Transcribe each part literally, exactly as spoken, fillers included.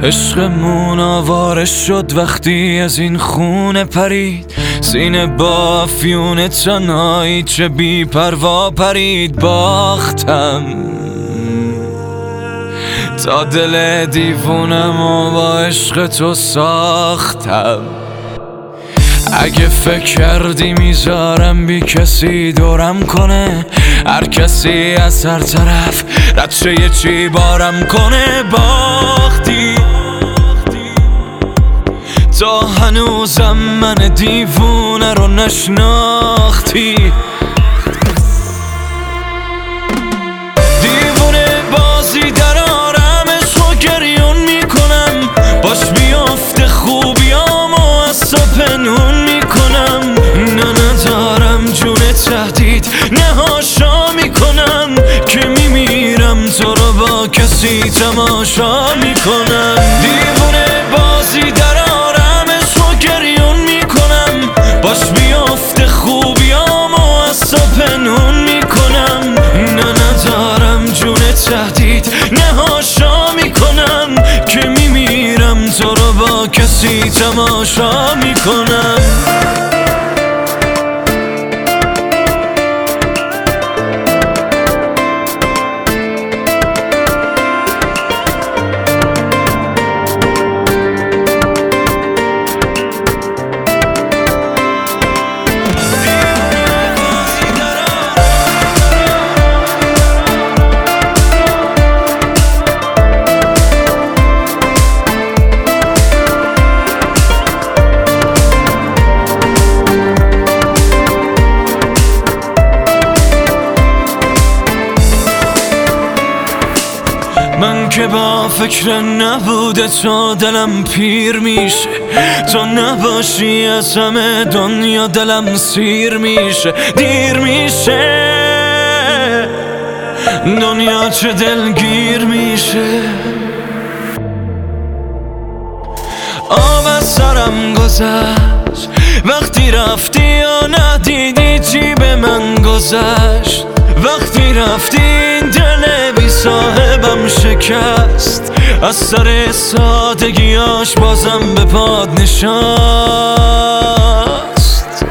عشقمون آواره شد وقتی از این خونه پرید، سینه با افیون تنهایی چه بی پروا پرید. باختم تا دل دیوونم و با عشق تو ساختم. اگه فکر کردی میذارم بی کسی دورم کنه، هر کسی از هر طرف ردشه یه چی بارم کنه. باختی تا هنوزم من دیوونه رو نشناختی. دیوونه بازی در آرمش و گریون میکنم، باش بیافته خوبیامو از تو پنهون میکنم. نه ندارم جون تهدید، نه هاشا میکنم که میمیرم تو رو با کسی تماشا میکنم. دیوونه بازی در آرمش و گریون میکنم، باش بیافته خوبیامو از تو پنهون میکنم. نه ندارم جون تهدید، نه هاشا میکنم که میمیرم تو رو با کسی تماشا میکنم. من که با فکر نبوده تو دلم پیر میشه، تو نباشی از همه دنیا دلم سیر میشه. دیر میشه دنیا چه دلگیر میشه. آب از سرم گذشت وقتی رفتی و ندیدی چی به من گذشت. وقتی رفتی این دل بی صاحبم شکست، از سر سادگیاش بازم به پاد نشست.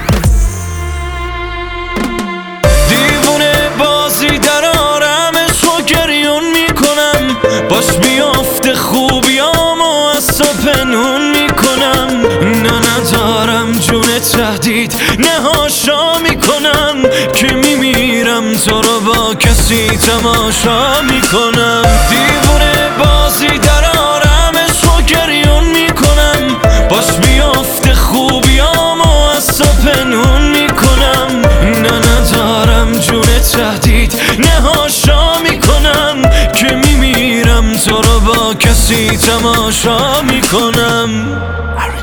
دیوونه بازی در آرمش و گریون میکنم، باش بیافته خوبیامو از تو پنهون میکنم. نه ندارم جون تهدید، نه هاشا میکنم که میمیرم تو رو با کسی تماشا میکنم. دیوونه بازی در آرمش و گریون میکنم، باش بیافته خوبیامو از تو پنهون میکنم. نه ندارم جون تهدید، نه هاشا میکنم که میمیرم تو رو با کسی تماشا میکنم.